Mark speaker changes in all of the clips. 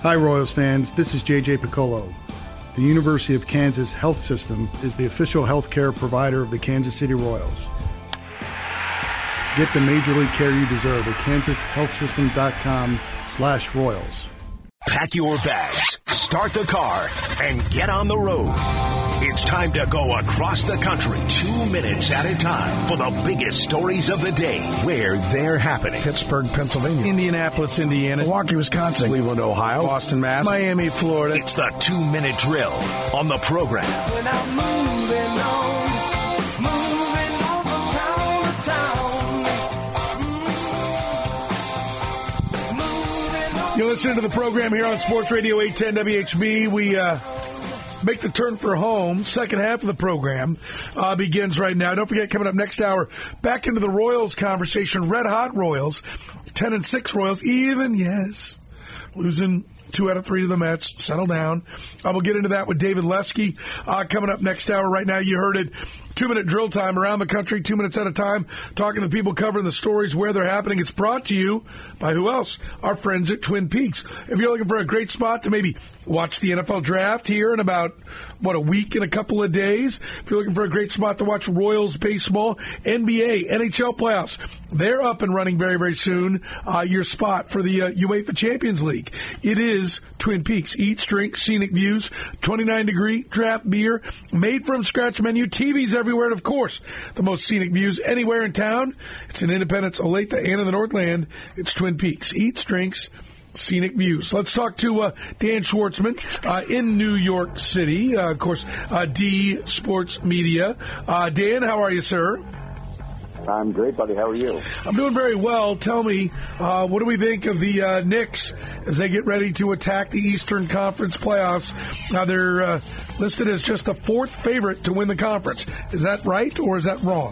Speaker 1: Hi, Royals fans. This is J.J. Piccolo. The University of Kansas Health System is the official health care provider of the Kansas City Royals. Get the major league care you deserve at kansashealthsystem.com/Royals.
Speaker 2: Pack your bags, start the car, and get on the road. It's time to go across the country 2 minutes at a time for the biggest stories of the day where they're happening.
Speaker 3: Pittsburgh, Pennsylvania. Indianapolis, Indiana. Milwaukee, Wisconsin. Cleveland, Ohio. Boston, Mass. Miami, Florida.
Speaker 2: It's the 2 minute drill on the program.
Speaker 4: We're now moving on from town to town.
Speaker 3: You're listening to the program here on Sports Radio 810 WHB. We make the turn for home. Second half of the program begins right now. Don't forget, coming up next hour, back into the Royals conversation. Red hot Royals, 10-6 Royals, even, yes, losing 2 out of 3 to the Mets. Settle down. We'll get into that with David Lesky coming up next hour. Right now, you heard it. 2 minute drill time around the country, 2 minutes at a time, talking to the people covering the stories where they're happening. It's brought to you by who else? Our friends at Twin Peaks. If you're looking for a great spot to maybe watch the NFL draft here in about, a week and a couple of days. If you're looking for a great spot to watch Royals baseball, NBA, NHL playoffs, they're up and running very, very soon. Your spot for the UEFA Champions League. It is Twin Peaks. Eat, drink, scenic views, 29-degree draft beer, made from scratch menu, TVs everywhere, and of course, the most scenic views anywhere in town. It's in Independence, Olathe, and in the Northland. It's Twin Peaks. Eats, drinks, scenic views. Let's talk to Dan Schwartzman in New York City. Of course, D Sports Media. Dan, how are you, sir?
Speaker 5: I'm great, buddy. How are you?
Speaker 3: I'm doing very well. Tell me, what do we think of the Knicks as they get ready to attack the Eastern Conference playoffs? Now, they're listed as just the 4th favorite to win the conference. Is that right, or is that wrong?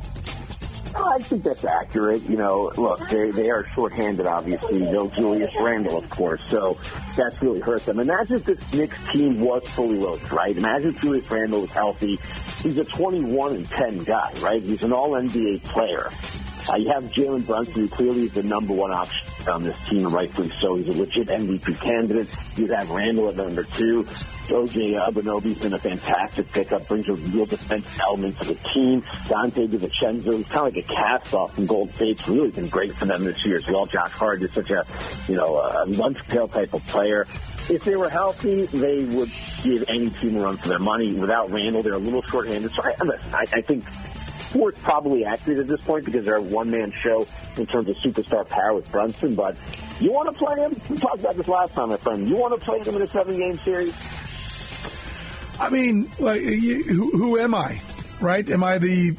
Speaker 5: I think that's accurate. Look, they are shorthanded, obviously. No Julius Randle, of course, so that's really hurt them. Imagine if this Knicks team was fully loaded, right? Imagine if Julius Randle was healthy. He's a 21-10 guy, right? He's an all-NBA player. You have Jalen Brunson, who clearly is the number one option on this team, and rightfully so. He's a legit MVP candidate. You have Randle at number 2. O.J. Anunoby's been a fantastic pickup, brings a real defensive element to the team. Dante DiVincenzo, he's kind of like a cast-off from Gold State. It's really been great for them this year as well. Josh Hart is such a lunch-pail type of player. If they were healthy, they would give any team a run for their money. Without Randle, they're a little short-handed. So I think 4 is probably accurate at this point because they're a one-man show in terms of superstar power with Brunson. But you want to play him? We talked about this last time, my friend. You want to play him in a 7-game series?
Speaker 3: I mean, who am I, right? Am I the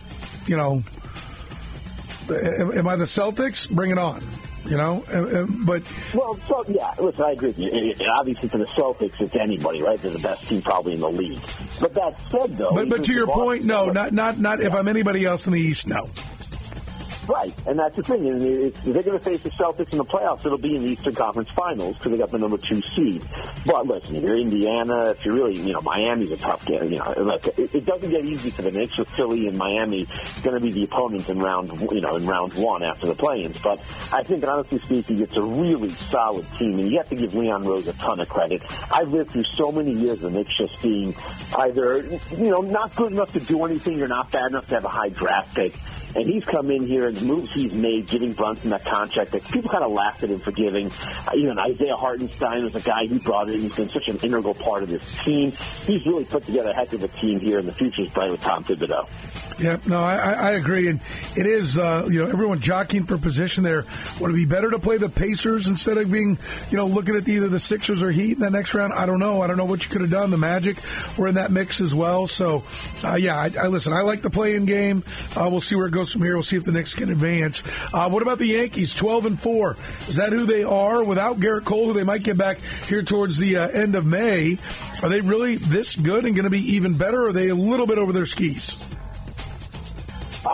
Speaker 3: Celtics? Bring it on, but...
Speaker 5: Well, so, yeah, listen, I agree with you. Obviously, for the Celtics, it's anybody, right? They're the best team probably in the league. But that said, though...
Speaker 3: But to your point, no, not if I'm anybody else in the East, no.
Speaker 5: Right, and that's the thing. If they're going to face the Celtics in the playoffs, it'll be in the Eastern Conference Finals because they got the number 2 seed. But listen, if you're Indiana, if you're really, Miami's a tough game. It doesn't get easy for the Knicks with Philly and Miami going to be the opponents in round 1 after the play-ins. But I think, honestly speaking, it's a really solid team, and you have to give Leon Rose a ton of credit. I've lived through so many years of the Knicks just being either, not good enough to do anything or not bad enough to have a high draft pick. And he's come in here and the moves he's made, giving Brunson that contract that people kind of laughed at him for giving. Isaiah Hartenstein was a guy he brought in. He's been such an integral part of this team. He's really put together a heck of a team here, and the future's bright with Tom Thibodeau.
Speaker 3: Yeah, no, I agree. And it is, everyone jockeying for position there. Would it be better to play the Pacers instead of being, looking at either the Sixers or Heat in the next round? I don't know. I don't know what you could have done. The Magic were in that mix as well. So, I listen, I like the play-in game. We'll see where it goes from here. We'll see if the Knicks can advance. What about the Yankees, 12-4? Is that who they are? Without Garrett Cole, who they might get back here towards the end of May, are they really this good and going to be even better, or are they a little bit over their skis?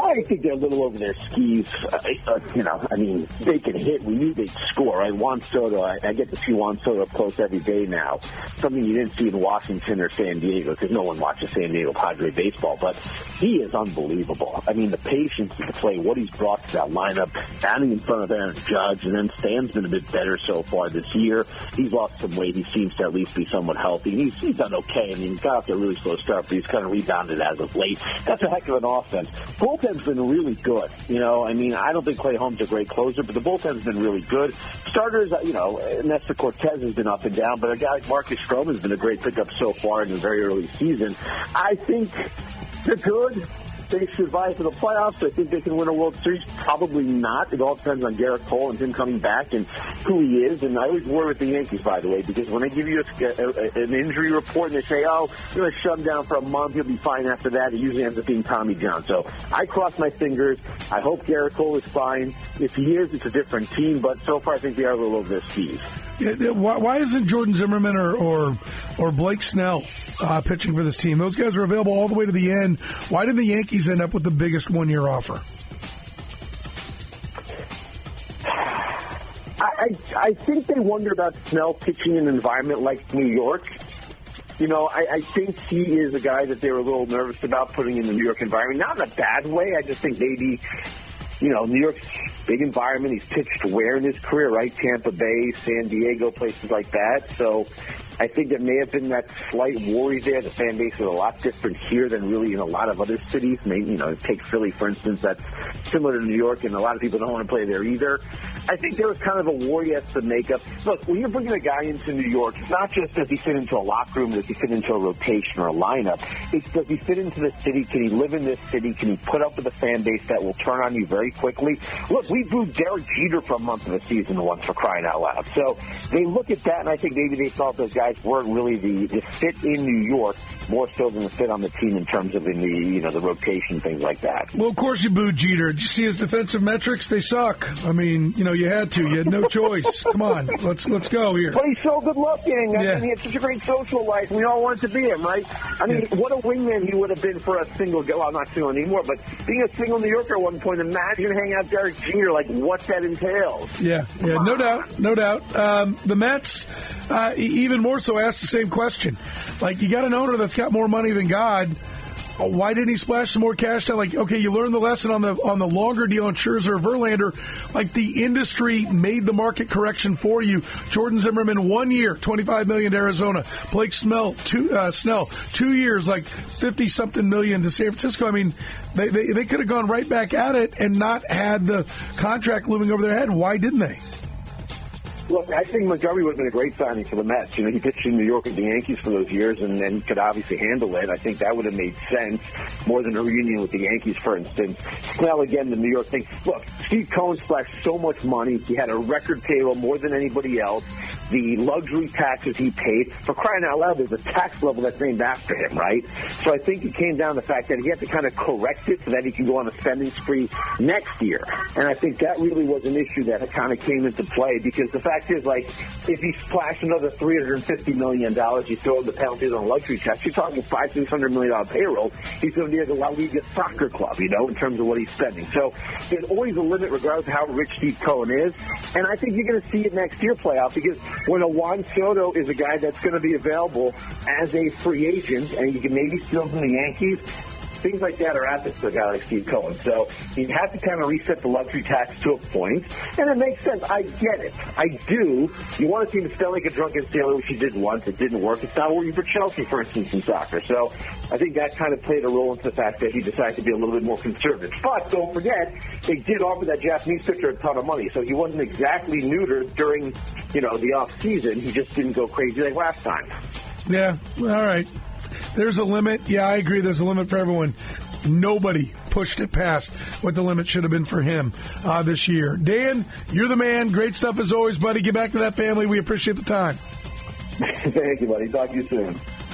Speaker 5: I think they're a little over their skis. They can hit. We knew they'd score, right? Juan Soto, I get to see Juan Soto up close every day now. Something you didn't see in Washington or San Diego, because no one watches San Diego Padre baseball. But he is unbelievable. I mean, the patience to play, what he's brought to that lineup, standing in front of Aaron Judge, and then Stan's been a bit better so far this year. He's lost some weight. He seems to at least be somewhat healthy. He's done okay. I mean, he's got off to a really slow start, but he's kind of rebounded as of late. That's a heck of an offense. Bullpen's been really good. I don't think Clay Holmes is a great closer, but the bullpen's been really good. Starters, Nestor Cortez has been up and down, but a guy like Marcus Stroman has been a great pickup so far in the very early season. I think they're good. They survive for the playoffs. I think they can win a World Series. Probably not. It all depends on Garrett Cole and him coming back and who he is. And I always worry with the Yankees, by the way, because when they give you an injury report and they say, we're going to shut him down for a month, he'll be fine after that, it usually ends up being Tommy John. So I cross my fingers. I hope Garrett Cole is fine. If he is, it's a different team. But so far, I think they are a little over their skis.
Speaker 3: Why isn't Jordan Zimmerman or Blake Snell pitching for this team? Those guys are available all the way to the end. Why did the Yankees end up with the biggest one-year offer?
Speaker 5: I think they wonder about Snell pitching in an environment like New York. I think he is a guy that they were a little nervous about putting in the New York environment. Not in a bad way. I just think maybe, New York's big environment. He's pitched where in his career, right? Tampa Bay, San Diego, places like that. So I think there may have been that slight worry there. The fan base is a lot different here than really in a lot of other cities. Maybe, take Philly, for instance. That's similar to New York, and a lot of people don't want to play there either. I think there was kind of a worry as to makeup. Look, when you're bringing a guy into New York, it's not just does he fit into a locker room, does he fit into a rotation or a lineup. It's does he fit into the city? Can he live in this city? Can he put up with a fan base that will turn on you very quickly? Look, we booed Derek Jeter for a month of the season once, for crying out loud. So they look at that, and I think maybe they thought those guys weren't really the fit in New York, more so than the fit on the team in terms of in the the rotation, things like that.
Speaker 3: Well, of course you booed Jeter. Did you see his defensive metrics? They suck. I mean, you had to. You had no choice. Come on, let's go here.
Speaker 5: But he's so good looking. I mean, he had such a great social life. We all wanted to be him, right? I mean, what a wingman he would have been for a single. Well, not single anymore, but being a single New Yorker at one point. Imagine hanging out Derek Jeter, like what that entails.
Speaker 3: Yeah, no doubt. The Mets, even more so, asked the same question. Like, you got an owner that's got more money than God. Why didn't he splash some more cash down? Like, okay, you learned the lesson on the longer deal on Scherzer, Verlander. Like, the industry made the market correction for you. Jordan Zimmerman, 1 year, $25 million to Arizona. Blake Snell, 2 years, like $50-something million to San Francisco. I mean, they could have gone right back at it and not had the contract looming over their head. Why didn't they?
Speaker 5: Look, I think Montgomery would have been a great signing for the Mets. He pitched in New York with the Yankees for those years and could obviously handle it. I think that would have made sense more than a reunion with the Yankees, for instance. Snell, again, the New York thing. Look, Steve Cohen splashed so much money. He had a record payroll more than anybody else. The luxury taxes he paid, for crying out loud, there's a tax level that's named after him, right? So I think it came down to the fact that he had to kind of correct it so that he can go on a spending spree next year. And I think that really was an issue that kind of came into play, because the fact is, like, if he splashed another $350 million, you throw in the penalties on luxury tax, you're talking $500-600 million payroll. He's going to be like a La Liga soccer club, in terms of what he's spending. So there's always a limit regardless of how rich Steve Cohen is. And I think you're going to see it next year play out, because when a Juan Soto is a guy that's going to be available as a free agent, and you can maybe steal from the Yankees, things like that are assets to a guy like Steve Cohen. So you have to kind of reset the luxury tax to a point, and it makes sense. I get it. I do. You want to see him spend like a drunken sailor, which he did once. It didn't work. It's not working for Chelsea, for instance, in soccer. So I think that kind of played a role into the fact that he decided to be a little bit more conservative. But don't forget, they did offer that Japanese pitcher a ton of money, so he wasn't exactly neutered during, the off season. He just didn't go crazy like last time.
Speaker 3: Yeah. All right. There's a limit. Yeah, I agree. There's a limit for everyone. Nobody pushed it past what the limit should have been for him this year. Dan, you're the man. Great stuff as always, buddy. Get back to that family. We appreciate the time.
Speaker 5: Thank you, buddy. Talk to you soon.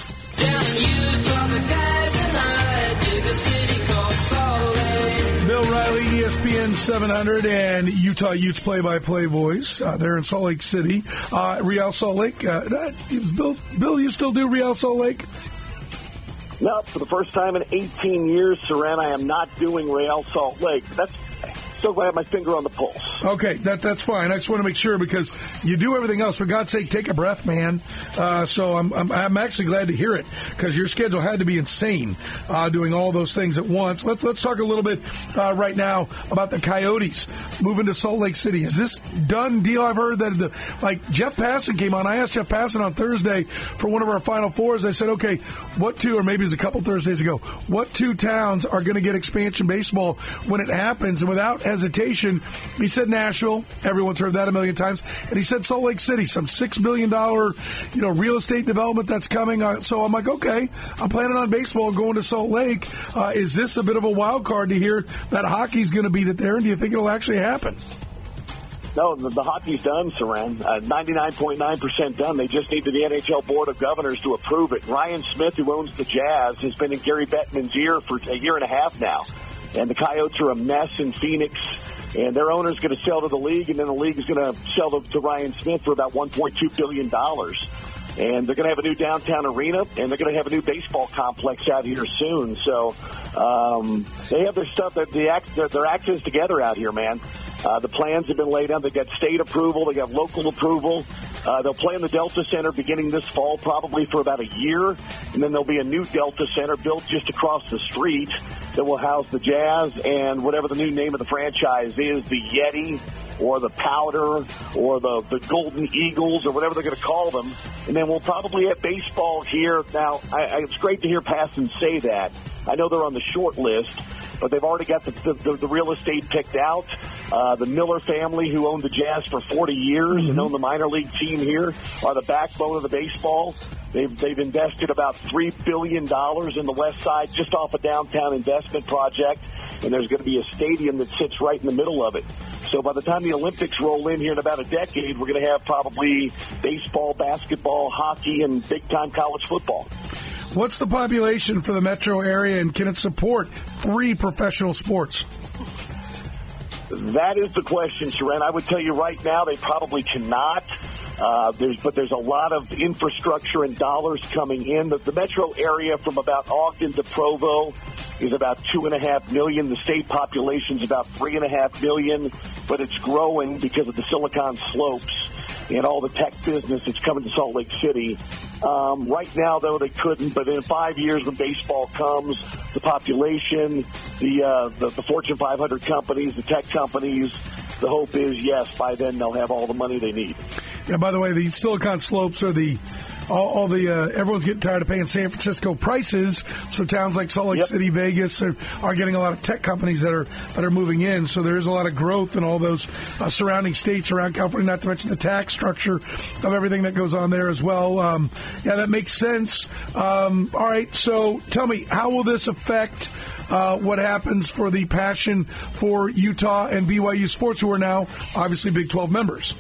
Speaker 3: Bill Riley, ESPN 700, and Utah Utes play-by-play voice. They're in Salt Lake City. Real Salt Lake. Bill, you still do Real Salt Lake?
Speaker 5: No, for the first time in 18 years, Saran, I am not doing Real Salt Lake. That's so glad I have my finger on the pulse.
Speaker 3: Okay, that's fine. I just want to make sure because you do everything else. For God's sake, take a breath, man. So I'm actually glad to hear it because your schedule had to be insane doing all those things at once. Let's talk a little bit right now about the Coyotes moving to Salt Lake City. Is this done deal? I've heard that Jeff Passan came on. I asked Jeff Passan on Thursday for one of our Final Fours. I said, okay, what two, or maybe it was a couple Thursdays ago, what two towns are going to get expansion baseball when it happens? And without hesitation, he said Nashville. Everyone's heard that a million times. And he said Salt Lake City, some $6 billion, real estate development that's coming. So I'm like, okay, I'm planning on baseball going to Salt Lake. Is this a bit of a wild card to hear that hockey's going to beat it there? And do you think it'll actually happen?
Speaker 5: No, the hockey's done, Saran. 99.9% done. They just need the NHL Board of Governors to approve it. Ryan Smith, who owns the Jazz, has been in Gary Bettman's ear for a year and a half now. And the Coyotes are a mess in Phoenix. And their owner's going to sell to the league, and then the league is going to sell to Ryan Smith for about $1.2 billion. And they're going to have a new downtown arena, and they're going to have a new baseball complex out here soon. So they have their stuff. Their act is together out here, man. The plans have been laid out. They got state approval. They got local approval. They'll play in the Delta Center beginning this fall, probably for about a year. And then there'll be a new Delta Center built just across the street that will house the Jazz and whatever the new name of the franchise is, the Yeti or the Powder or the Golden Eagles or whatever they're going to call them. And then we'll probably have baseball here. Now, it's great to hear Passan say that. I know they're on the short list, but they've already got the real estate picked out. The Miller family, who owned the Jazz for 40 years and owned the minor league team here, are the backbone of the baseball. They've invested about $3 billion in the west side just off a downtown investment project, and there's going to be a stadium that sits right in the middle of it. So by the time the Olympics roll in here in about a decade, we're going to have probably baseball, basketball, hockey, and big-time college football.
Speaker 3: What's the population for the metro area, and can it support 3 professional sports?
Speaker 5: That is the question, Sharon. I would tell you right now they probably cannot. But there's a lot of infrastructure and dollars coming in. The metro area from about Ogden to Provo is about 2.5 million. The state population is about 3.5 million, but it's growing because of the Silicon Slopes and all the tech business that's coming to Salt Lake City. Right now, though, they couldn't. But in 5 years, when baseball comes, the population, the Fortune 500 companies, the tech companies, the hope is, yes, by then they'll have all the money they need.
Speaker 3: Yeah, by the way, the Silicon Slopes are everyone's getting tired of paying San Francisco prices, so towns like Salt Lake City, Vegas are getting a lot of tech companies that are moving in. So there is a lot of growth in all those surrounding states around California, not to mention the tax structure of everything that goes on there as well. That makes sense. All right, so tell me, how will this affect what happens for the passion for Utah and BYU sports, who are now obviously Big 12 members?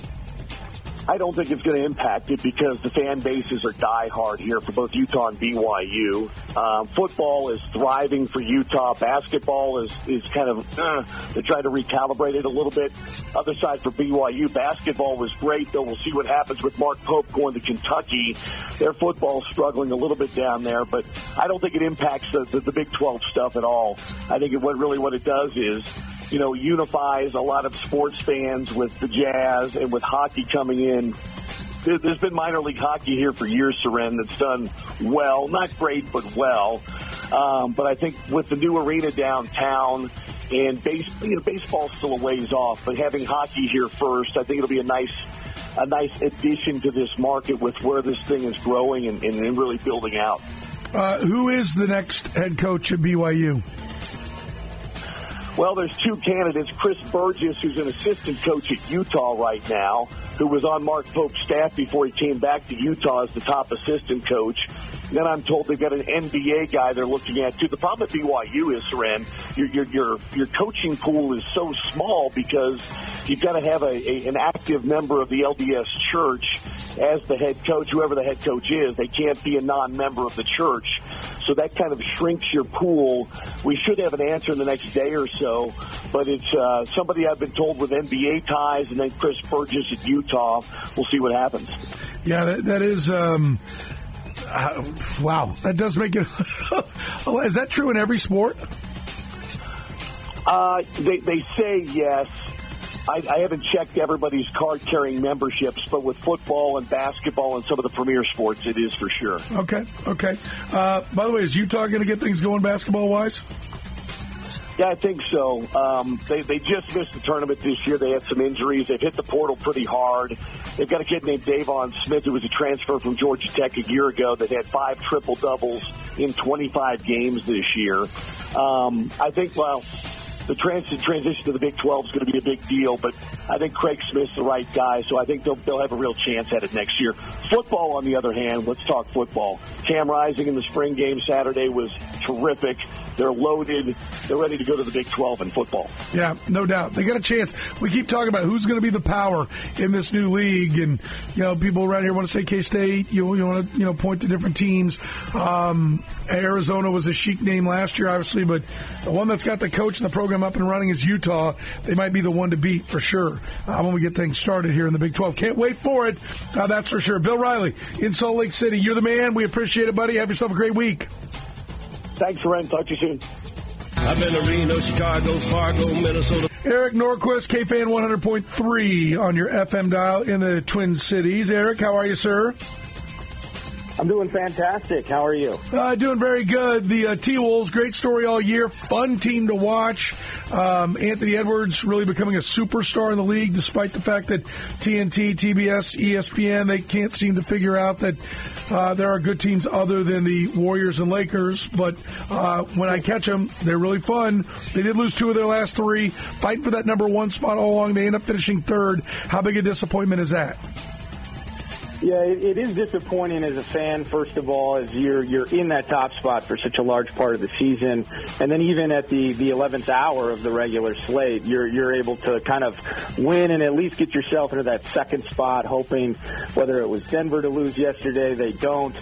Speaker 5: I don't think it's going to impact it because the fan bases are diehard here for both Utah and BYU. Football is thriving for Utah. Basketball is kind of, they're trying to recalibrate it a little bit. Other side for BYU, basketball was great, though we'll see what happens with Mark Pope going to Kentucky. Their football's struggling a little bit down there, but I don't think it impacts the Big 12 stuff at all. I think what it does is, unifies a lot of sports fans with the Jazz and with hockey coming in. There's been minor league hockey here for years, Seren, that's done well. Not great, but well. But I think with the new arena downtown and baseball's still a ways off, but having hockey here first, I think it'll be a nice addition to this market with where this thing is growing and really building out.
Speaker 3: Who is the next head coach at BYU?
Speaker 5: Well, there's 2 candidates. Chris Burgess, who's an assistant coach at Utah right now, who was on Mark Pope's staff before he came back to Utah as the top assistant coach. And then I'm told they've got an NBA guy they're looking at, too. The problem at BYU is, Seren, your coaching pool is so small because you've got to have an active member of the LDS Church as the head coach, whoever the head coach is. They can't be a non-member of the church. So that kind of shrinks your pool. We should have an answer in the next day or so, but it's somebody I've been told with NBA ties, and then Chris Burgess at Utah. We'll see what happens.
Speaker 3: Yeah, that is. Wow, that does make it. Is that true in every sport?
Speaker 5: They say yes. I haven't checked everybody's card-carrying memberships, but with football and basketball and some of the premier sports, it is for sure.
Speaker 3: Okay. By the way, is Utah going to get things going basketball-wise?
Speaker 5: Yeah, I think so. They just missed the tournament this year. They had some injuries. They've hit the portal pretty hard. They've got a kid named Davon Smith who was a transfer from Georgia Tech a year ago that had 5 triple-doubles in 25 games this year. I think, the transition to the Big 12 is going to be a big deal, but I think Craig Smith's the right guy, so I think they'll have a real chance at it next year. Football, on the other hand, let's talk football. Cam Rising in the spring game Saturday was terrific. They're loaded. They're ready to go to the Big 12 in football.
Speaker 3: Yeah, no doubt. They got a chance. We keep talking about who's going to be the power in this new league, and people around here want to say K-State. You want to point to different teams. Arizona was a chic name last year, obviously, but the one that's got the coach and the program up and running is Utah. They might be the one to beat for sure when we get things started here in the Big 12. Can't wait for it. That's for sure. Bill Riley in Salt Lake City. You're the man. We appreciate it, buddy. Have yourself a great week.
Speaker 5: Thanks, Ren. Talk to you soon.
Speaker 6: I've been to Reno, Chicago, Fargo, Minnesota.
Speaker 3: Eric Norquist, KFan 100.3 on your FM dial in the Twin Cities. Eric, how are you, sir?
Speaker 7: I'm doing fantastic. How are you?
Speaker 3: Doing very good. The T-Wolves, great story all year. Fun team to watch. Anthony Edwards really becoming a superstar in the league, despite the fact that TNT, TBS, ESPN, they can't seem to figure out that there are good teams other than the Warriors and Lakers. But when I catch them, they're really fun. They did lose 2 of their last 3. Fighting for that number 1 spot all along. They end up finishing 3rd. How big a disappointment is that?
Speaker 7: Yeah, it is disappointing as a fan, first of all, as you're in that top spot for such a large part of the season. And then even at the 11th hour of the regular slate, you're able to kind of win and at least get yourself into that 2nd spot, hoping whether it was Denver to lose yesterday, they don't.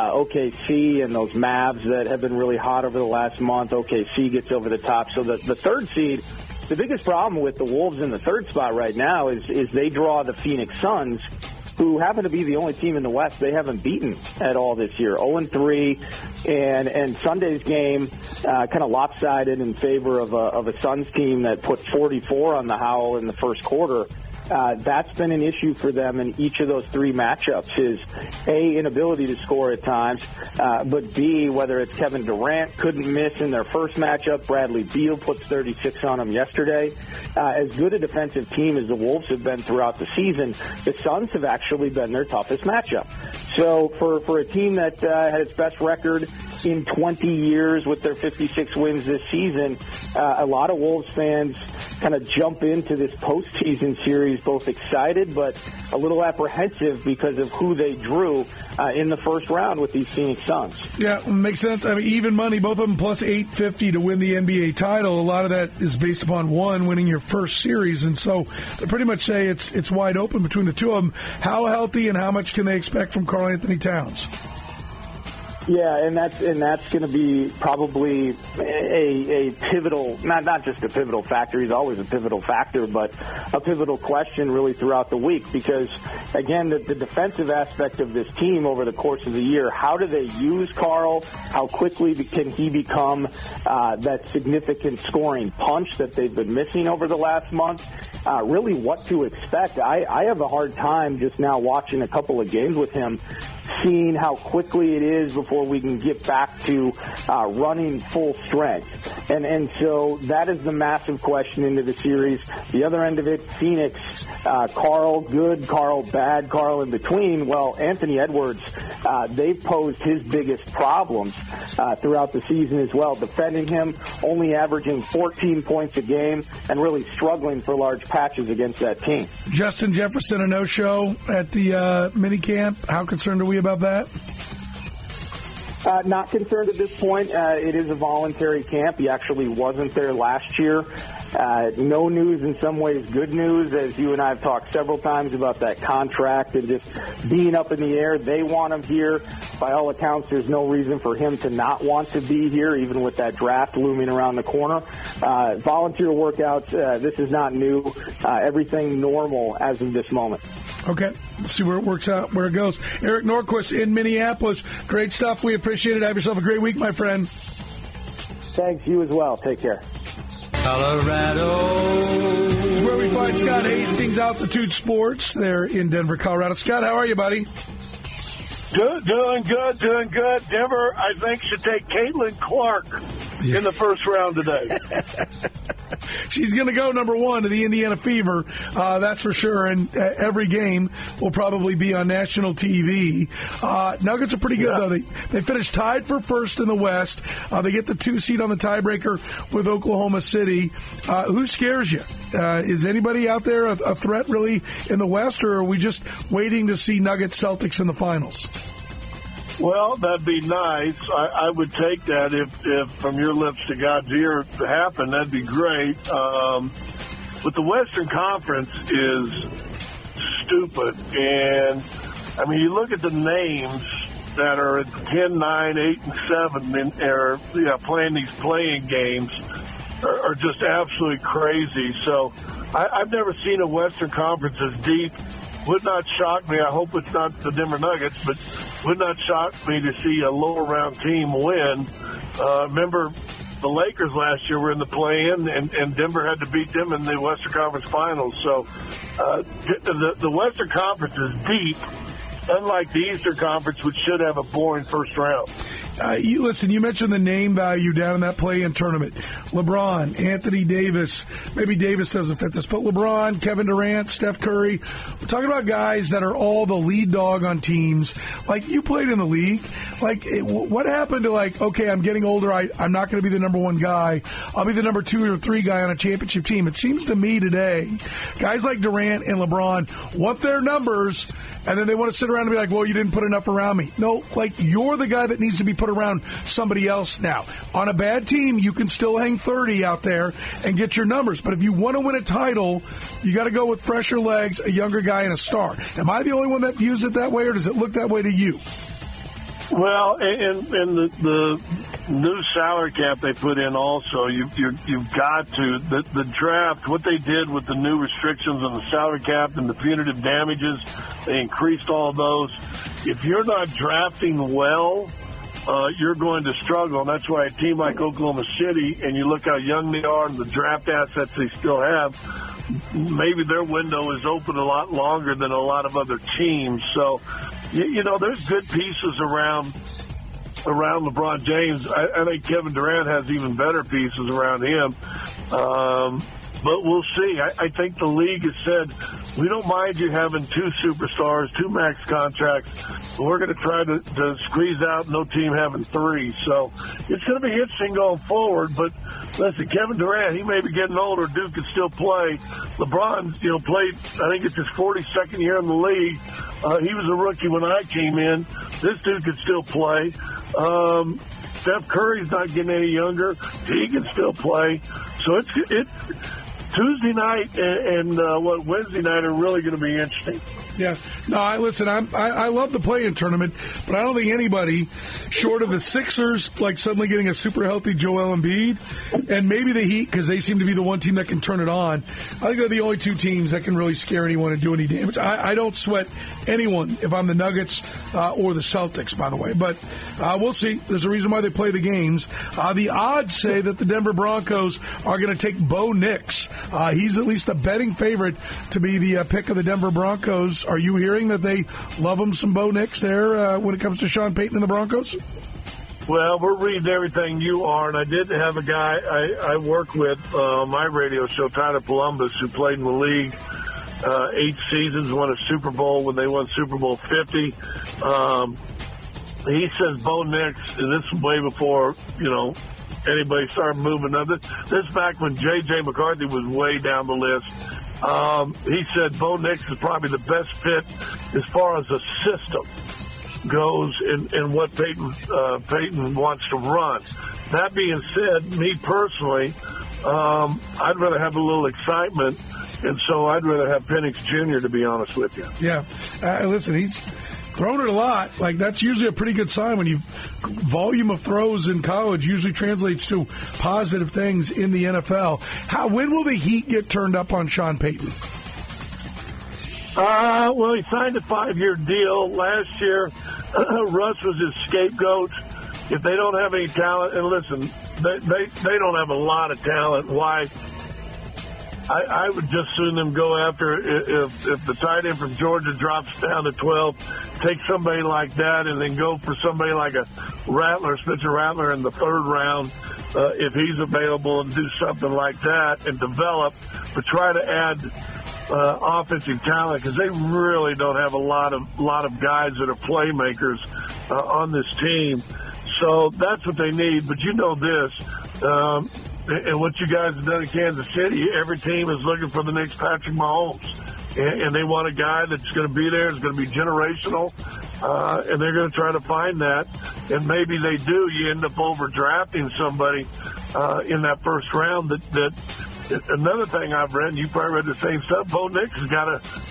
Speaker 7: OKC and those Mavs that have been really hot over the last month, OKC gets over the top. So the 3rd seed, the biggest problem with the Wolves in the 3rd spot right now is they draw the Phoenix Suns, who happen to be the only team in the West they haven't beaten at all this year. 0-3, and Sunday's game kind of lopsided in favor of a Suns team that put 44 on the Howl in the first quarter. That's been an issue for them in each of those 3 matchups is, A, inability to score at times, but B, whether it's Kevin Durant couldn't miss in their first matchup, Bradley Beal puts 36 on them yesterday. As good a defensive team as the Wolves have been throughout the season, the Suns have actually been their toughest matchup. So for a team that had its best record in 20 years with their 56 wins this season, a lot of Wolves fans kind of jump into this postseason series both excited but a little apprehensive because of who they drew in the first round with these Phoenix Suns.
Speaker 3: Yeah, makes sense. I mean, even money, both of them plus 850 to win the NBA title. A lot of that is based upon one winning your first series, and so they pretty much say it's wide open between the 2 of them. How healthy and how much can they expect from Karl Anthony Towns?
Speaker 7: Yeah, and that's going to be probably a pivotal, not just a pivotal factor. He's always a pivotal factor, but a pivotal question really throughout the week because, again, the defensive aspect of this team over the course of the year, how do they use Karl? How quickly can he become that significant scoring punch that they've been missing over the last month? Really what to expect. I have a hard time just now watching a couple of games with him, seeing how quickly it is before we can get back to running full strength. And so that is the massive question into the series. The other end of it, Phoenix, Karl good, Karl bad, Karl in between. Well, Anthony Edwards, they've posed his biggest problems throughout the season as well, defending him, only averaging 14 points a game and really struggling for large patches against that team.
Speaker 3: Justin Jefferson, a no-show at the minicamp. How concerned are we about that?
Speaker 7: Not concerned at this point. It is a voluntary camp. He actually wasn't there last year. No news, in some ways good news, as you and I have talked several times about that contract and just being up in the air. They want him here. By all accounts, there's no reason for him to not want to be here, even with that draft looming around the corner. Volunteer workouts, this is not new. Everything normal as of this moment.
Speaker 3: Okay, let's see where it works out, where it goes. Eric Norquist in Minneapolis. Great stuff. We appreciate it. Have yourself a great week, my friend.
Speaker 7: Thanks. You as well. Take care.
Speaker 4: Colorado.
Speaker 3: This is where we find Scott Hastings, Altitude Sports. They're in Denver, Colorado. Scott, how are you, buddy?
Speaker 8: Good, doing good. Denver, I think, should take Caitlin Clark in the first round today.
Speaker 3: She's going to go number 1 to the Indiana Fever, that's for sure. And every game will probably be on national TV. Nuggets are pretty good, though. They finished tied for first in the West. They get the 2 seed on the tiebreaker with Oklahoma City. Who scares you? Is anybody out there a threat really in the West, or are we just waiting to see Nuggets Celtics in the finals?
Speaker 8: Well, that'd be nice. I would take that if from your lips to God's ear happened. That'd be great. But the Western Conference is stupid. And, I mean, you look at the names that are at 10, 9, 8, and 7 and are playing these playing games are just absolutely crazy. So I've never seen a Western Conference as deep. Would not shock me. I hope it's not the Denver Nuggets, but would not shock me to see a lower round team win. Remember, the Lakers last year were in the play-in, and Denver had to beat them in the Western Conference Finals. So the Western Conference is deep, unlike the Eastern Conference, which should have a boring first round.
Speaker 3: You mentioned the name value down in that play-in tournament. LeBron, Anthony Davis, maybe Davis doesn't fit this, but LeBron, Kevin Durant, Steph Curry. We're talking about guys that are all the lead dog on teams. Like, you played in the league. Like, what happened to, like, okay, I'm getting older, I'm not going to be the number 1 guy. I'll be the number 2 or 3 guy on a championship team. It seems to me today, guys like Durant and LeBron want their numbers, and then they want to sit around and be like, well, you didn't put enough around me. No, like, you're the guy that needs to be put around somebody else now. On a bad team, you can still hang 30 out there and get your numbers. But if you want to win a title, you got to go with fresher legs, a younger guy, and a star. Am I the only one that views it that way, or does it look that way to you?
Speaker 8: Well, and the new salary cap they put in also, you've got to. The draft, what they did with the new restrictions on the salary cap and the punitive damages, they increased all of those. If you're not drafting well, you're going to struggle. And that's why a team like Oklahoma City, and you look how young they are and the draft assets they still have, maybe their window is open a lot longer than a lot of other teams. So, there's good pieces around LeBron James. I think Kevin Durant has even better pieces around him. But we'll see. I think the league has said, we don't mind you having 2 superstars, 2 max contracts. But we're going to try to squeeze out no team having 3. So it's going to be interesting going forward. But listen, Kevin Durant, he may be getting older. Dude can still play. LeBron, played, I think it's his 42nd year in the league. He was a rookie when I came in. This dude can still play. Steph Curry's not getting any younger. He can still play. So it's Tuesday night and Wednesday night are really going to be interesting.
Speaker 3: Yeah. No, I love the play-in tournament, but I don't think anybody, short of the Sixers, like suddenly getting a super healthy Joel Embiid, and maybe the Heat, because they seem to be the one team that can turn it on. I think they're the only 2 teams that can really scare anyone and do any damage. I don't sweat anyone if I'm the Nuggets or the Celtics, by the way. But we'll see. There's a reason why they play the games. The odds say that the Denver Broncos are going to take Bo Nix. He's at least a betting favorite to be the pick of the Denver Broncos. Are you hearing that they love him some Bo Nix there when it comes to Sean Payton and the Broncos?
Speaker 8: Well, we're reading everything you are, and I did have a guy I work with on my radio show, Tyler Columbus, who played in the league 8 seasons, won a Super Bowl when they won Super Bowl 50. He says Bo Nix, and this was way before, anybody started moving. Now, this back when J.J. McCarthy was way down the list. He said Bo Nix is probably the best fit as far as a system goes in what Peyton wants to run. That being said, me personally, I'd rather have a little excitement, and so I'd rather have Penix Jr., to be honest with you.
Speaker 3: Yeah. Listen, he's thrown it a lot. Like, that's usually a pretty good sign when volume of throws in college usually translates to positive things in the NFL. When will the Heat get turned up on Sean Payton?
Speaker 8: Well, he signed a 5-year deal. Last year, Russ was his scapegoat. If they don't have any talent, and listen, they don't have a lot of talent. Why? I would just soon them go after if the tight end from Georgia drops down to 12, take somebody like that and then go for somebody like a Rattler, Spencer Rattler in the 3rd round if he's available, and do something like that and develop, but try to add offensive talent, because they really don't have a lot of guys that are playmakers on this team. So that's what they need. But you know this. And what you guys have done in Kansas City, every team is looking for the next Patrick Mahomes. And they want a guy that's going to be there, is going to be generational, and they're going to try to find that. And maybe they do. You end up overdrafting somebody in that first round. That another thing I've read, and you probably read the same stuff, Bo Nix has got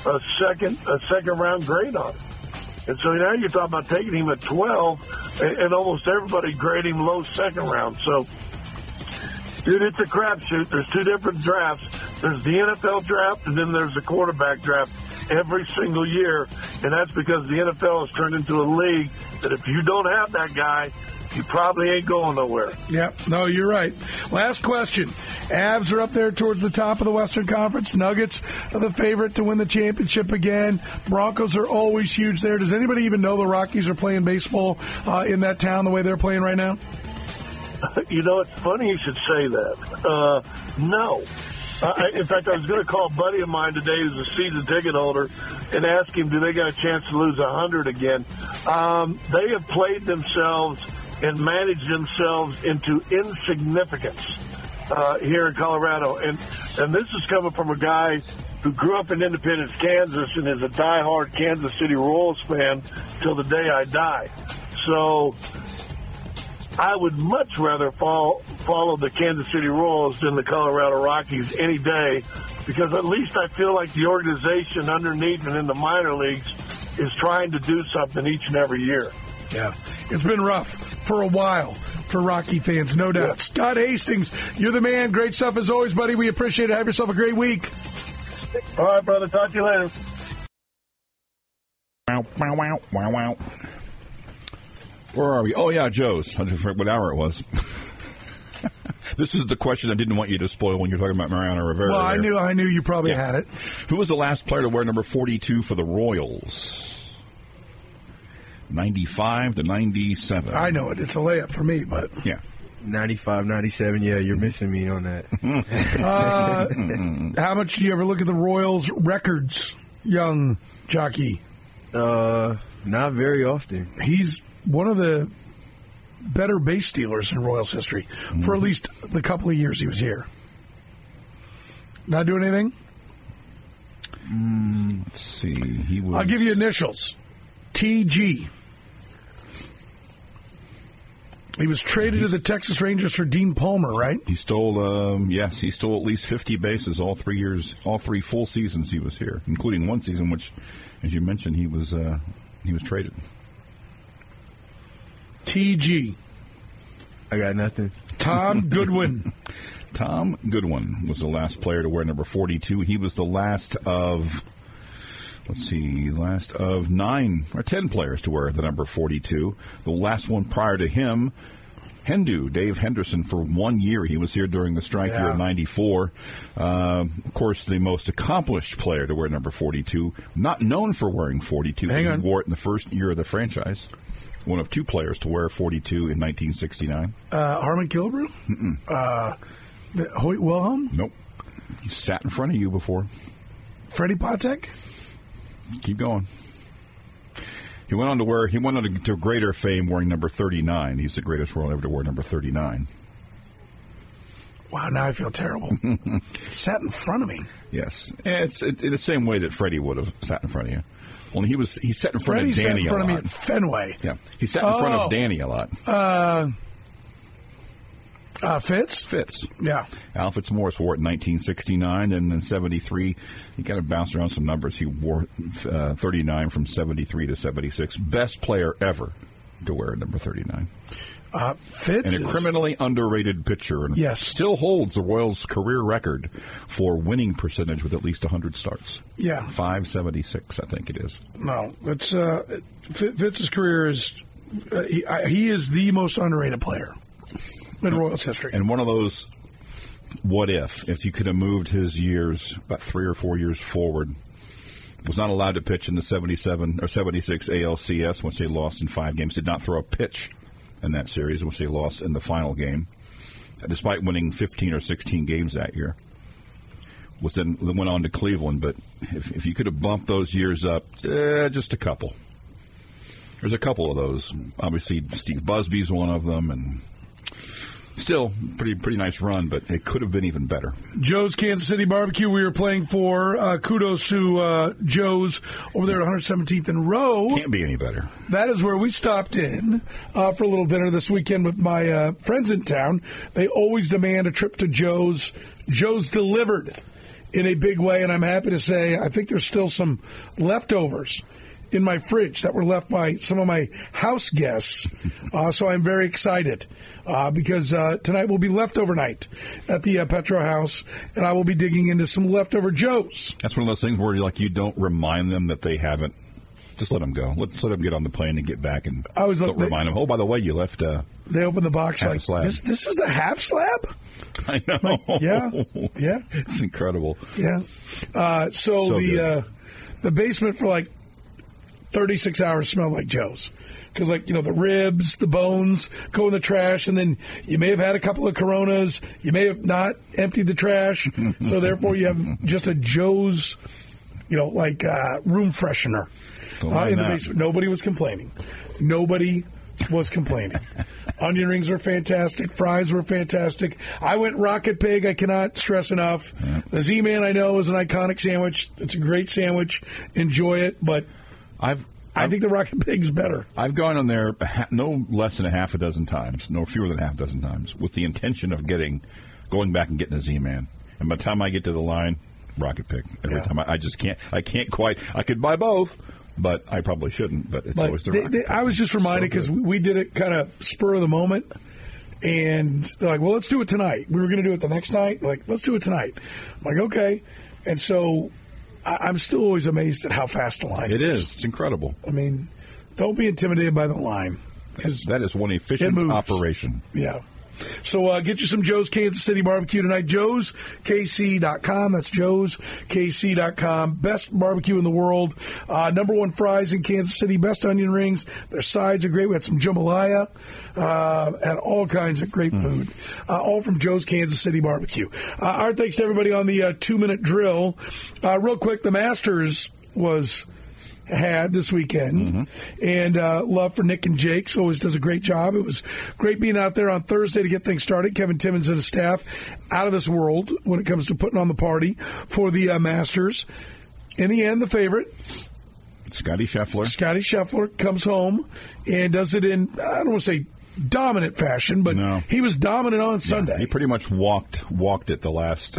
Speaker 8: a second round grade on it. And so now you're talking about taking him at 12, and almost everybody grade him low second round. So, dude, it's a crapshoot. There's 2 different drafts. There's the NFL draft, and then there's the quarterback draft every single year. And that's because the NFL has turned into a league that if you don't have that guy, you probably ain't going nowhere.
Speaker 3: Yeah, no, you're right. Last question. Avs are up there towards the top of the Western Conference. Nuggets are the favorite to win the championship again. Broncos are always huge there. Does anybody even know the Rockies are playing baseball in that town the way they're playing right now?
Speaker 8: You know, it's funny you should say that. No. In fact, I was going to call a buddy of mine today who's a season ticket holder and ask him, do they got a chance to lose 100 again? They have played themselves and managed themselves into insignificance here in Colorado. And this is coming from a guy who grew up in Independence, Kansas, and is a diehard Kansas City Royals fan till the day I die. So I would much rather follow the Kansas City Royals than the Colorado Rockies any day, because at least I feel like the organization underneath and in the minor leagues is trying to do something each and every year.
Speaker 3: Yeah, it's been rough for a while for Rocky fans, no doubt. Yeah. Scott Hastings, you're the man. Great stuff as always, buddy. We appreciate it. Have yourself a great week.
Speaker 8: All right, brother. Talk to you later.
Speaker 9: Wow, wow, wow, wow, wow. Where are we? Oh, yeah, Joe's. I forget what hour it was. This is the question I didn't want you to spoil when you're talking about Mariano Rivera.
Speaker 3: Well, I knew you probably had it.
Speaker 9: Who was the last player to wear number 42 for the Royals? 95 to 97.
Speaker 3: I know it. It's a layup for me, but...
Speaker 9: Yeah.
Speaker 10: 95, 97, yeah, you're missing me on that.
Speaker 3: How much do you ever look at the Royals records, young jockey?
Speaker 10: Not very often.
Speaker 3: He's one of the better base stealers in Royals history for at least the couple of years he was here. Not doing anything?
Speaker 9: Let's see. He was...
Speaker 3: I'll give you initials. TG. He was traded to the Texas Rangers for Dean Palmer, right?
Speaker 9: He stole, he stole at least 50 bases all 3 years, all 3 full seasons he was here, including one season, which, as you mentioned, he was traded.
Speaker 3: TG.
Speaker 10: I got nothing.
Speaker 3: Tom Goodwin.
Speaker 9: Tom Goodwin was the last player to wear number 42. He was the last of... Let's see, last of 9 or 10 players to wear the number 42. The last one prior to him, Dave Henderson, for 1 year. He was here during the strike year of 94. Of course, the most accomplished player to wear number 42, not known for wearing 42. He wore it in the first year of the franchise. One of 2 players to wear 42 in 1969.
Speaker 3: Harmon Killebrew? Hoyt Wilhelm?
Speaker 9: Nope. He sat in front of you before.
Speaker 3: Freddie Patek?
Speaker 9: Keep going. He went on to greater fame wearing number 39. He's the greatest Royal ever to wear number 39.
Speaker 3: Wow, now I feel terrible. Sat in front of me.
Speaker 9: Yes. It's in the same way that Freddie would have sat in front of you. Only he sat in front
Speaker 3: Freddie
Speaker 9: of Danny a lot.
Speaker 3: Sat in front of me at Fenway.
Speaker 9: Yeah. He sat in front of Danny a lot. Fitz.
Speaker 3: Yeah.
Speaker 9: Al Fitzmaurice wore it in 1969, and then 73. He kind of bounced around some numbers. He wore 39 from 73 to 76. Best player ever to wear number 39.
Speaker 3: Fitz
Speaker 9: and a criminally underrated pitcher. And
Speaker 3: yes.
Speaker 9: Still holds the Royals' career record for winning percentage with at least 100 starts.
Speaker 3: Yeah.
Speaker 9: 576, I think it is.
Speaker 3: No, it's Fitz's career is he is the most underrated player in Royals history.
Speaker 9: And one of those, what if you could have moved his years about 3 or 4 years forward, was not allowed to pitch in the 77 or 76 ALCS once they lost in 5 games, did not throw a pitch in that series, which they lost in the final game, despite winning 15 or 16 games that year. Then went on to Cleveland, but if you could have bumped those years up, just a couple. There's a couple of those. Obviously, Steve Busby's one of them, and still pretty nice run, but it could have been even better.
Speaker 3: Joe's Kansas City Barbecue we were playing for. Kudos to Joe's over there at 117th and Row.
Speaker 9: Can't be any better.
Speaker 3: That is where we stopped in for a little dinner this weekend with my friends in town. They always demand a trip to Joe's. Joe's delivered in a big way, and I'm happy to say I think there's still some leftovers in my fridge that were left by some of my house guests. So I'm very excited because tonight will be leftover night at the Petro House, and I will be digging into some leftover Joes.
Speaker 9: That's one of those things where you don't remind them that they haven't. Just let them go. Let's let them get on the plane and get back, and don't remind them. Oh, by the way, you left.
Speaker 3: They opened the box like
Speaker 9: slab.
Speaker 3: This is the half slab.
Speaker 9: I know.
Speaker 3: Like, yeah,
Speaker 9: it's incredible.
Speaker 3: Yeah. So the basement for like 36 hours smelled like Joe's. Because, the ribs, the bones go in the trash, and then you may have had a couple of Coronas. You may have not emptied the trash. So, therefore, you have just a Joe's, room freshener in the basement. Nobody was complaining. Nobody was complaining. Onion rings were fantastic. Fries were fantastic. I went Rocket Pig. I cannot stress enough. Yeah. The Z-Man, I know, is an iconic sandwich. It's a great sandwich. Enjoy it, but I think the Rocket Pig's better.
Speaker 9: I've gone on there no less than a half a dozen times, no fewer than half a dozen times, with the intention of going back and getting a Z-Man. And by the time I get to the line, Rocket Pig. Every time. I just can't. I can't quite. I could buy both, but I probably shouldn't. But it's always the Rocket Pig.
Speaker 3: I was just reminded because we did it kind of spur of the moment. And they're like, well, let's do it tonight. We were going to do it the next night. Like, let's do it tonight. I'm like, okay. And so I'm still always amazed at how fast the line is.
Speaker 9: It is. It's incredible.
Speaker 3: I mean, don't be intimidated by the line.
Speaker 9: That is one efficient operation.
Speaker 3: Yeah. So get you some Joe's Kansas City Barbecue tonight. JoesKC.com. That's JoesKC.com. Best barbecue in the world. Number 1 fries in Kansas City. Best onion rings. Their sides are great. We had some jambalaya. Had all kinds of great food. All from Joe's Kansas City Barbecue. Our thanks to everybody on the 2-minute drill. Real quick, the Masters had this weekend, and love for Nick and Jake always does a great job. It was great being out there on Thursday to get things started. Kevin Timmons and his staff out of this world when it comes to putting on the party for the Masters. In the end, the favorite,
Speaker 9: Scotty Scheffler
Speaker 3: comes home and does it in, I don't want to say dominant fashion, but he was dominant on Sunday.
Speaker 9: He pretty much walked it the last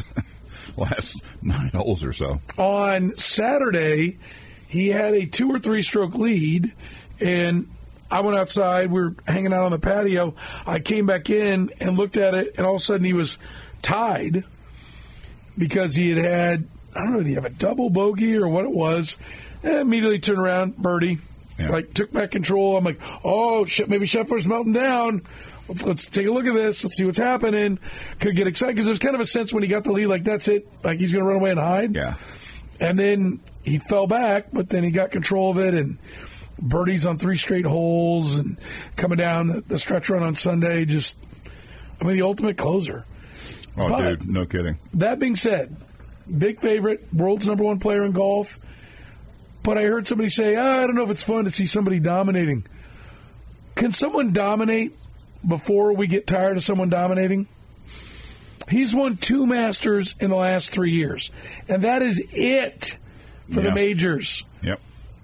Speaker 9: 9 holes or so.
Speaker 3: On Saturday, he had a 2 or 3 stroke lead, and I went outside. We were hanging out on the patio. I came back in and looked at it, and all of a sudden he was tied because he had I don't know, did he have a double bogey or what it was? Immediately turned around, birdie, took back control. I'm like, oh, shit, maybe Scheffler's melting down. Let's take a look at this. Let's see what's happening. Could get excited because there's kind of a sense when he got the lead, like that's it, like he's going to run away and hide.
Speaker 9: Yeah.
Speaker 3: And then he fell back, but then he got control of it and birdies on 3 straight holes and coming down the stretch run on Sunday. The ultimate closer.
Speaker 9: Oh, but, dude, no kidding.
Speaker 3: That being said, big favorite, world's number 1 player in golf. But I heard somebody say, I don't know if it's fun to see somebody dominating. Can someone dominate before we get tired of someone dominating? He's won 2 Masters in the last 3 years. And that is it for the majors.
Speaker 9: Yep.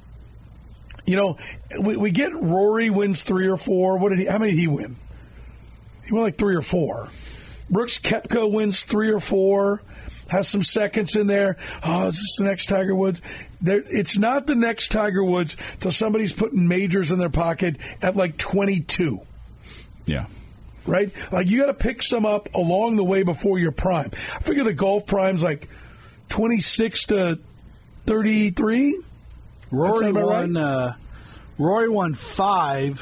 Speaker 3: You know, we get Rory wins 3 or 4. How many did he win? He won like 3 or 4. Brooks Koepka wins 3 or 4. has some seconds in there. Oh, is this the next Tiger Woods? It's not the next Tiger Woods till somebody's putting majors in their pocket at like 22.
Speaker 9: Yeah.
Speaker 3: Right? Like, you got to pick some up along the way before your prime. I figure the golf prime's like 26 to 33.
Speaker 11: Rory won 4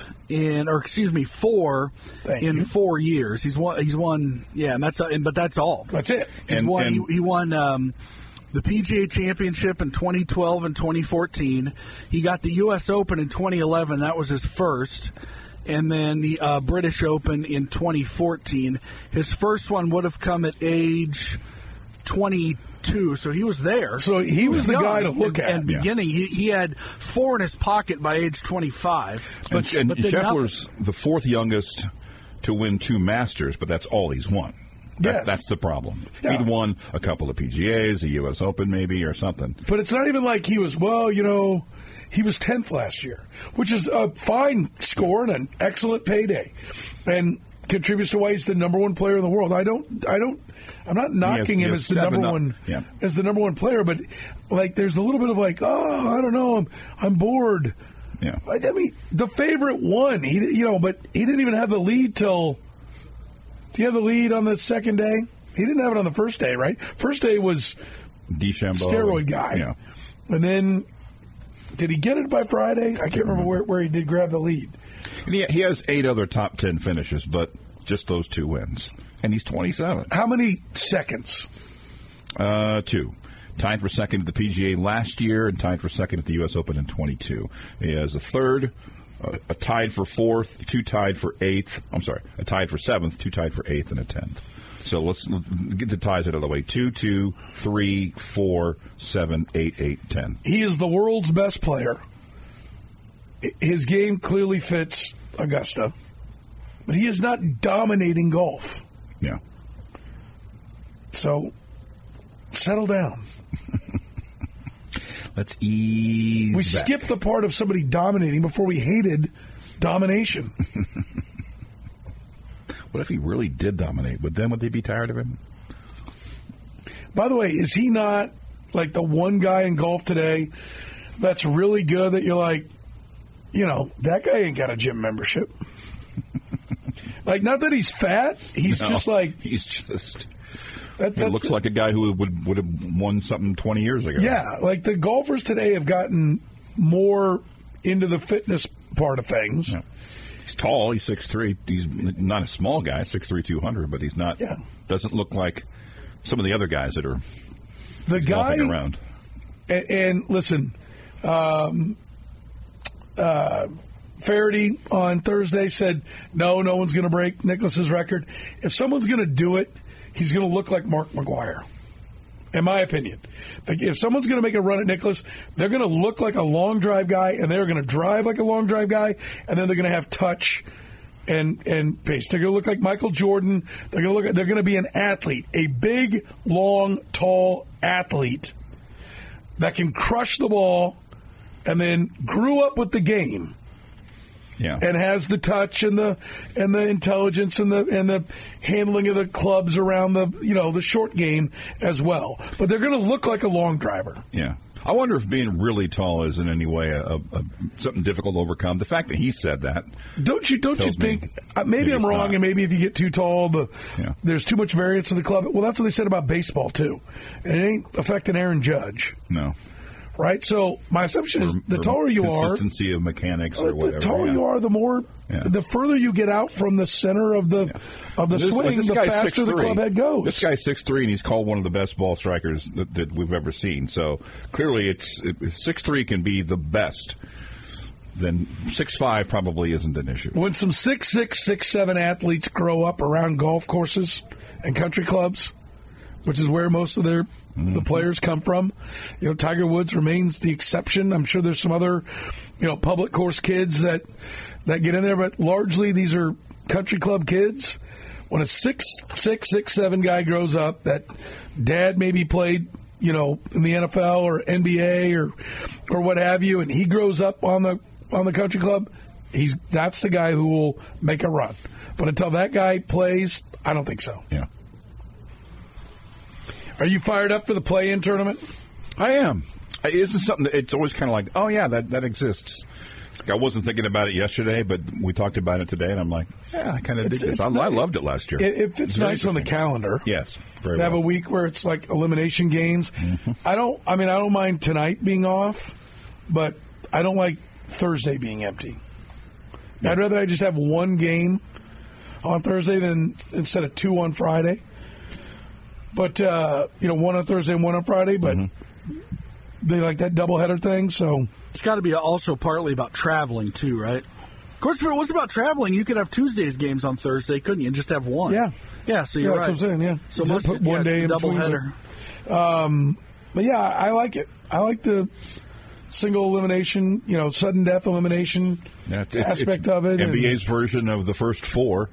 Speaker 11: in 4 years. He's won, yeah, and but that's all.
Speaker 3: That's it.
Speaker 11: He won the PGA Championship in 2012 and 2014. He got the U.S. Open in 2011. That was his first. And then the British Open in 2014. His first one would have come at age 22, so he was there.
Speaker 3: So he was the guy to look at.
Speaker 11: And beginning, he had 4 in his pocket by age 25.
Speaker 9: But Scheffler's the 4th youngest to win 2 Masters, but that's all he's won.
Speaker 3: Yes.
Speaker 9: That's the problem.
Speaker 3: Yeah.
Speaker 9: He'd won a couple of PGAs, a U.S. Open maybe, or something.
Speaker 3: But it's not even like he was, he was 10th last year, which is a fine score and an excellent payday, and contributes to why he's the number 1 player in the world. I'm not knocking him as the number one player, but like there's a little bit of like, oh, I don't know, I'm bored.
Speaker 9: Yeah.
Speaker 3: I mean, the favorite won. But he didn't even have the lead till. Do you have the lead on the second day? He didn't have it on the first day, right? First day was
Speaker 9: DeChambeau,
Speaker 3: steroid guy,
Speaker 9: yeah.
Speaker 3: And then did he get it by Friday? I can't remember where he did grab the lead.
Speaker 9: And he has 8 other top 10 finishes, but just those 2 wins. And he's 27.
Speaker 3: How many seconds?
Speaker 9: 2. Tied for second at the PGA last year and tied for second at the U.S. Open in 22. He has a 3rd, a tied for 4th, 2 tied for 8th. I'm sorry, a tied for 7th, 2 tied for 8th, and a 10th. So let's get the ties out of the way. 2, 2, 3, 4, 7, 8, 8, 10.
Speaker 3: He is the world's best player. His game clearly fits Augusta, but he is not dominating golf.
Speaker 9: Yeah.
Speaker 3: So, settle down.
Speaker 9: Let's ease
Speaker 3: We
Speaker 9: back.
Speaker 3: skipped the part of somebody dominating before we hated domination.
Speaker 9: What if he really did dominate? Would they be tired of him?
Speaker 3: By the way, is he not like the one guy in golf today that's really good that you're like, that guy ain't got a gym membership? Like, not that he's fat. He's just like...
Speaker 9: He's just... He looks like a guy who would have won something 20 years ago.
Speaker 3: Yeah, like the golfers today have gotten more into the fitness part of things.
Speaker 9: Yeah. He's tall. He's 6'3". He's not a small guy, 6'3", 200, but he's not...
Speaker 3: Yeah.
Speaker 9: Doesn't look like some of the other guys that are
Speaker 3: the guy
Speaker 9: around.
Speaker 3: And listen, Faraday on Thursday said, no one's going to break Nicklaus's record. If someone's going to do it, he's going to look like Mark McGwire, in my opinion. Like, if someone's going to make a run at Nicklaus, they're going to look like a long drive guy, and they're going to drive like a long drive guy, and then they're going to have touch and pace. They're going to look like Michael Jordan. They're going to be an athlete, a big, long, tall athlete that can crush the ball and then grew up with the game.
Speaker 9: Yeah.
Speaker 3: And has the touch and the intelligence and the handling of the clubs around the short game as well. But they're going to look like a long driver.
Speaker 9: Yeah. I wonder if being really tall is in any way something difficult to overcome. The fact that he said that,
Speaker 3: don't you think? Maybe I'm wrong, and maybe if you get too tall, there's too much variance in the club. Well, that's what they said about baseball too, and it ain't affecting Aaron Judge.
Speaker 9: No.
Speaker 3: Right, so my assumption is the taller you are,
Speaker 9: consistency of mechanics or whatever.
Speaker 3: The taller you are, the more, the further you get out from the center of the swing, the faster the club head goes.
Speaker 9: This guy's 6'3", and he's called one of the best ball strikers that we've ever seen. So clearly, 6'3" can be the best. Then 6'5" probably isn't an issue.
Speaker 3: When some 6'6", 6'7" athletes grow up around golf courses and country clubs, which is where most of the players come from. Tiger Woods remains the exception. I'm sure there's some other, public course kids that get in there, but largely these are country club kids. When a 6'6", 6'7" guy grows up, that dad maybe played, in the NFL or NBA or what have you, and he grows up on the country club, that's the guy who will make a run. But until that guy plays, I don't think so.
Speaker 9: Yeah.
Speaker 3: Are you fired up for the play-in tournament?
Speaker 9: I am. Isn't something that it's always kind of like, oh, yeah, that exists. I wasn't thinking about it yesterday, but we talked about it today, and I'm like, yeah, I kind of dig this. I loved it last year.
Speaker 3: It's nice on the calendar.
Speaker 9: Yes, very
Speaker 3: to have a week where it's like elimination games. Mm-hmm. I don't mind tonight being off, but I don't like Thursday being empty. Yeah. I'd rather I just have one game on Thursday than instead of 2 on Friday. But, one on Thursday and one on Friday, but they like that doubleheader thing, so.
Speaker 11: It's got to be also partly about traveling, too, right? Of course, if it was about traveling, you could have Tuesday's games on Thursday, couldn't you, and just have one?
Speaker 3: Yeah.
Speaker 11: Yeah, so you're right.
Speaker 3: That's what I'm saying, yeah.
Speaker 11: So must
Speaker 3: put one day in
Speaker 11: doubleheader.
Speaker 3: But, yeah, I like it. I like the single elimination, sudden death elimination aspect of it.
Speaker 9: NBA's version of the first four.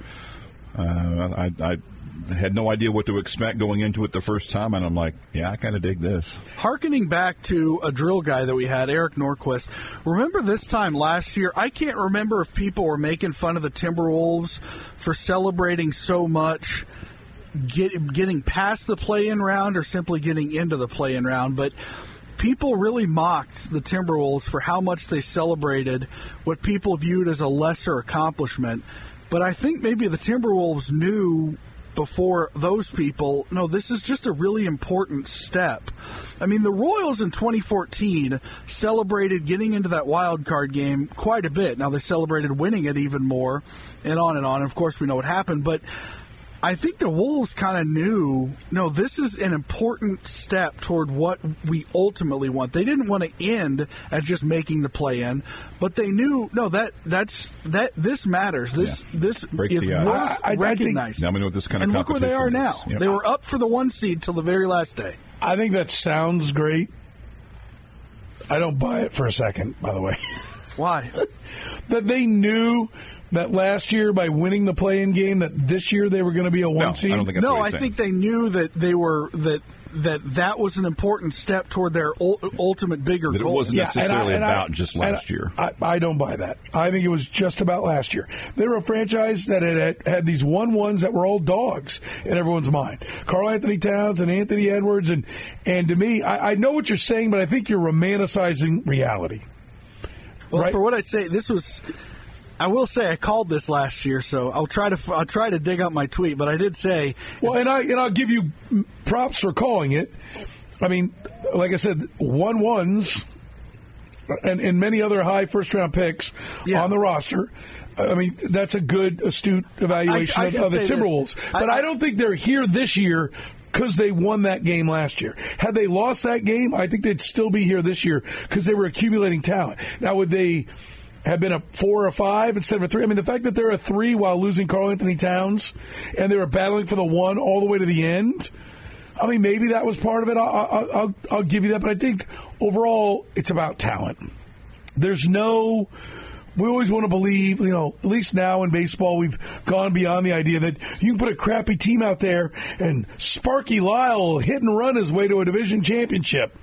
Speaker 9: I had no idea what to expect going into it the first time, and I'm like, yeah, I kind of dig this.
Speaker 11: Harkening back to a drill guy that we had, Eric Norquist, remember this time last year, I can't remember if people were making fun of the Timberwolves for celebrating so much, getting past the play-in round or simply getting into the play-in round, but people really mocked the Timberwolves for how much they celebrated what people viewed as a lesser accomplishment. But I think maybe the Timberwolves knew before those people, no, this is just a really important step. I mean, the Royals in 2014 celebrated getting into that wild card game quite a bit. Now, they celebrated winning it even more, and on and on. And of course, we know what happened. But I think the Wolves kind of knew, no, this is an important step toward what we ultimately want. They didn't want to end at just making the play-in, but they knew, no, this matters. This is worth recognizing.
Speaker 9: Now we know what this kind of
Speaker 11: and look where they are now. Yep. They were up for the 1 seed till the very last day.
Speaker 3: I think that sounds great. I don't buy it for a second, by the way.
Speaker 11: Why?
Speaker 3: That they knew that last year by winning the play-in game that this year they were going to be a 1 seed?
Speaker 9: I don't think that's what
Speaker 11: I think they knew that they were that was an important step toward their ultimate bigger goal.
Speaker 9: It wasn't necessarily about just last year.
Speaker 3: I don't buy that. I think it was just about last year. They were a franchise that had these 1-1s that were all dogs in everyone's mind. Karl Anthony Towns and Anthony Edwards. And to me, I know what you're saying, but I think you're romanticizing reality.
Speaker 11: Well,
Speaker 3: right?
Speaker 11: For what I'd say, this was... I will say I called this last year, so I'll try to dig up my tweet. But I did say,
Speaker 3: well, and I'll give you props for calling it. I mean, like I said, 1-1s and many other high first round picks on the roster. I mean, that's a good, astute evaluation of the Timberwolves. But I don't think they're here this year because they won that game last year. Had they lost that game, I think they'd still be here this year because they were accumulating talent. Now, would they have been a 4 or 5 instead of a 3. I mean, the fact that they're a 3 while losing Karl Anthony Towns and they were battling for the 1 all the way to the end, I mean, maybe that was part of it. I'll give you that. But I think overall it's about talent. We always want to believe, at least now in baseball, we've gone beyond the idea that you can put a crappy team out there and Sparky Lyle will hit and run his way to a division championship.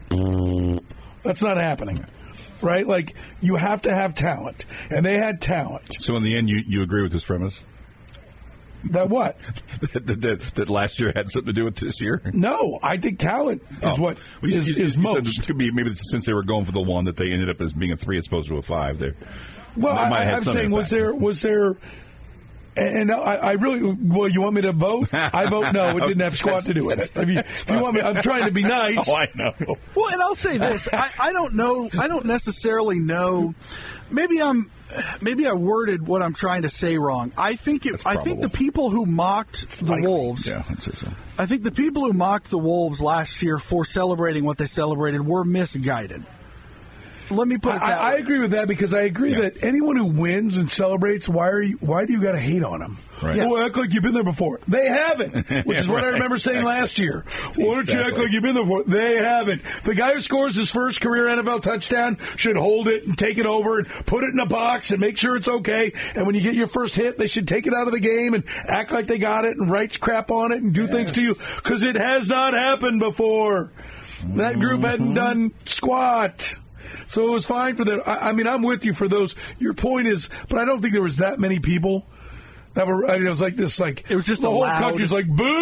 Speaker 3: That's not happening. Right? Like, you have to have talent. And they had talent.
Speaker 9: So in the end, you agree with this premise?
Speaker 3: That what?
Speaker 9: that last year had something to do with this year?
Speaker 3: No. I think talent is what is most.
Speaker 9: It could be maybe since they were going for the 1 that they ended up as being a 3 as opposed to a 5 there.
Speaker 3: Well, I'm saying, was there... And I really, well, you want me to vote? I vote no. It didn't have squat to do with it. I mean, if you want me, I'm trying to be nice.
Speaker 9: Oh, I know.
Speaker 11: Well, and I'll say this: I don't know. I don't necessarily know. Maybe I worded what I'm trying to say wrong. I think the people who mocked the Wolves.
Speaker 9: Yeah, I'd say so.
Speaker 11: I think the people who mocked the Wolves last year for celebrating what they celebrated were misguided. Let me put it that way.
Speaker 3: I agree with that because I agree that anyone who wins and celebrates, why do you got to hate on them?
Speaker 9: Right.
Speaker 3: Oh, act like you've been there before. They haven't, which is what I remember saying last year. Why don't you act like you've been there before? They haven't. The guy who scores his first career NFL touchdown should hold it and take it over and put it in a box and make sure it's okay. And when you get your first hit, they should take it out of the game and act like they got it and write crap on it and do things to you because it has not happened before. That group hadn't done squat. So it was fine for them. I mean, I'm with you for those. Your point is, but I don't think there was that many people that were. I mean, it was like this, like
Speaker 11: it was just
Speaker 3: the whole country's like boom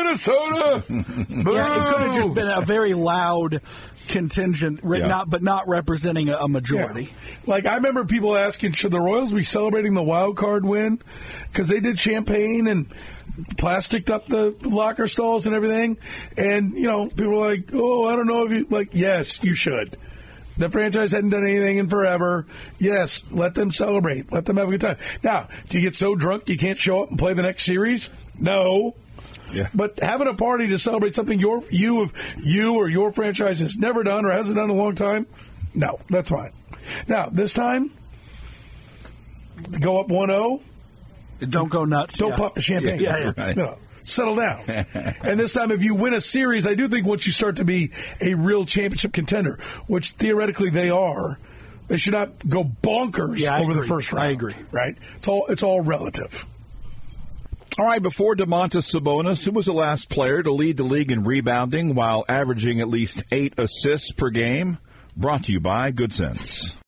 Speaker 3: Minnesota!
Speaker 11: Yeah, it could have just been a very loud contingent, but not representing a majority.
Speaker 3: Yeah. Like, I remember people asking, should the Royals be celebrating the wild card win? Because they did champagne and plasticed up the locker stalls and everything. And, people were like, oh, I don't know if you... Like, yes, you should. The franchise hadn't done anything in forever. Yes, let them celebrate. Let them have a good time. Now, do you get so drunk you can't show up and play the next series? No.
Speaker 9: Yeah.
Speaker 3: But having a party to celebrate something you or your franchise has never done or hasn't done in a long time, no, that's fine. Now, this time, go up 1-0.
Speaker 11: Don't go nuts.
Speaker 3: Don't pop the champagne.
Speaker 11: Yeah.
Speaker 9: Right.
Speaker 3: Settle down. And this time, if you win a series, I do think once you start to be a real championship contender, which theoretically they are, they should not go bonkers over the first round.
Speaker 11: I agree.
Speaker 3: Right? It's all relative.
Speaker 9: All right, before Domantas Sabonis, who was the last player to lead the league in rebounding while averaging at least 8 assists per game? Brought to you by Good Sense.